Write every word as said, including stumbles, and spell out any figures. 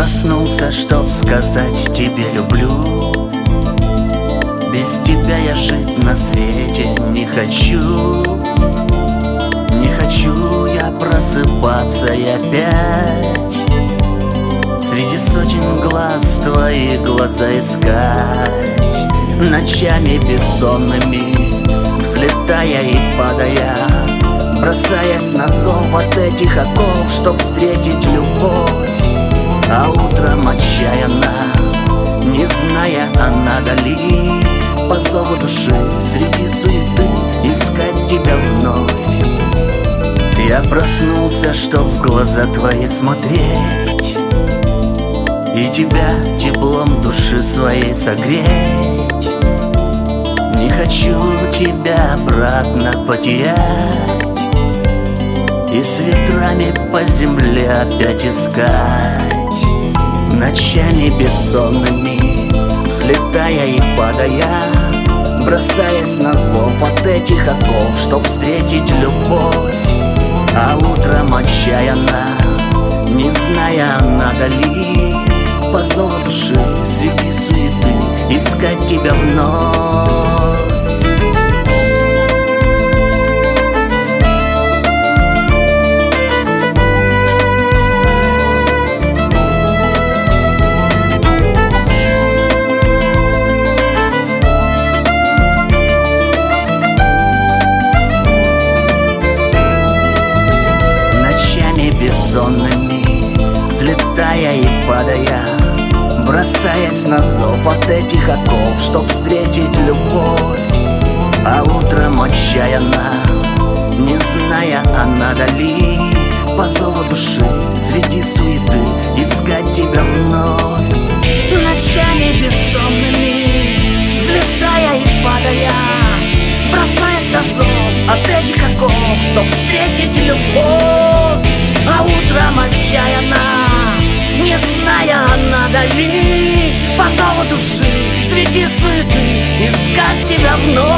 проснулся, чтоб сказать тебе люблю. Без тебя я жить на свете не хочу. Не хочу я просыпаться и опять среди сотен глаз твои глаза искать. Ночами бессонными, взлетая и падая, бросаясь на зов от этих оков, чтоб встретить любовь. А утром отчаянно, не зная, она дали, по зову души среди суеты искать тебя вновь. Я проснулся, чтоб в глаза твои смотреть и тебя теплом души своей согреть. Не хочу тебя обратно потерять и с ветрами по земле опять искать. Ночами бессонными, взлетая и падая, бросаясь на зов от этих оков, чтоб встретить любовь. А утром отчаянно, не зная, надо ли, по зову души среди суеты искать тебя вновь. Бессонными, взлетая и падая, бросаясь на зов от этих оков, чтоб встретить любовь. А утром отчаянно, не зная, а надо ли, по зову души среди суеты искать тебя вновь. Ночами бессонными, взлетая и падая, бросаясь на зов от этих оков, чтоб встретить любовь. А утром отчаянно, не зная, надо ли, по зову души среди суеты искать тебя вновь.